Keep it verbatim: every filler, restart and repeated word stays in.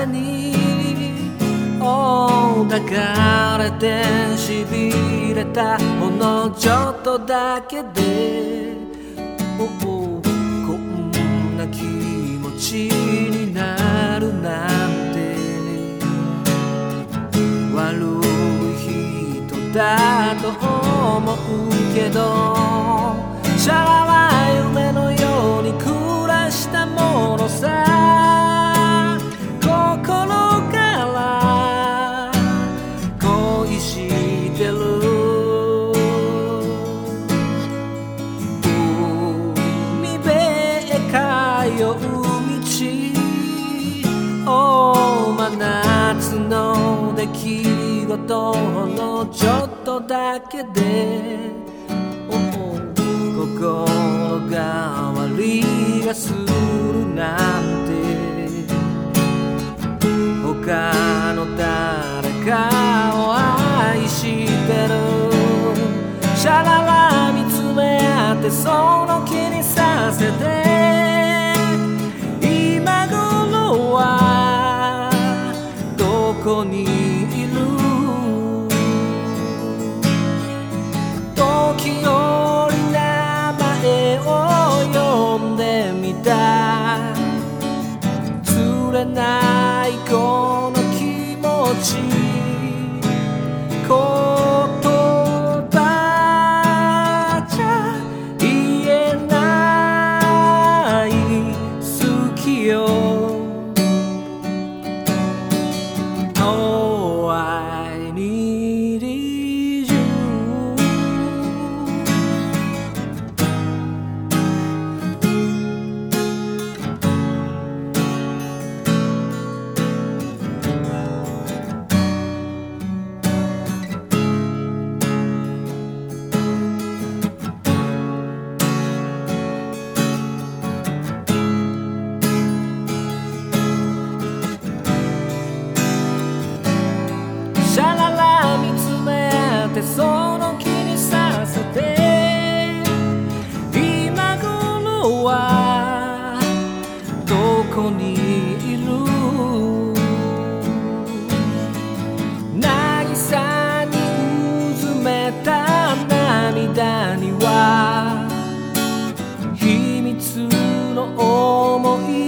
風に抱かれてしびれたほんのちょっとだけで、おおこんな気持ちになるなんて、悪い人だと思うけど、シャラは夢のように暮らしたものさ。心から恋してる。海辺へ通う道、真夏の出来事のちょっとだけで、心変わりがするなんて、他の誰かを愛してる。シャララ見つめ合ってその気にさせて、今頃はどこにいる。時折名前を呼んでみた、釣れないこの気持ち、言葉じゃ言えない好きよ。 Oh, I need you。 シャララ見つめ合ってその気にさせて、今頃はどこにいる。渚にうずめた涙には秘密の想い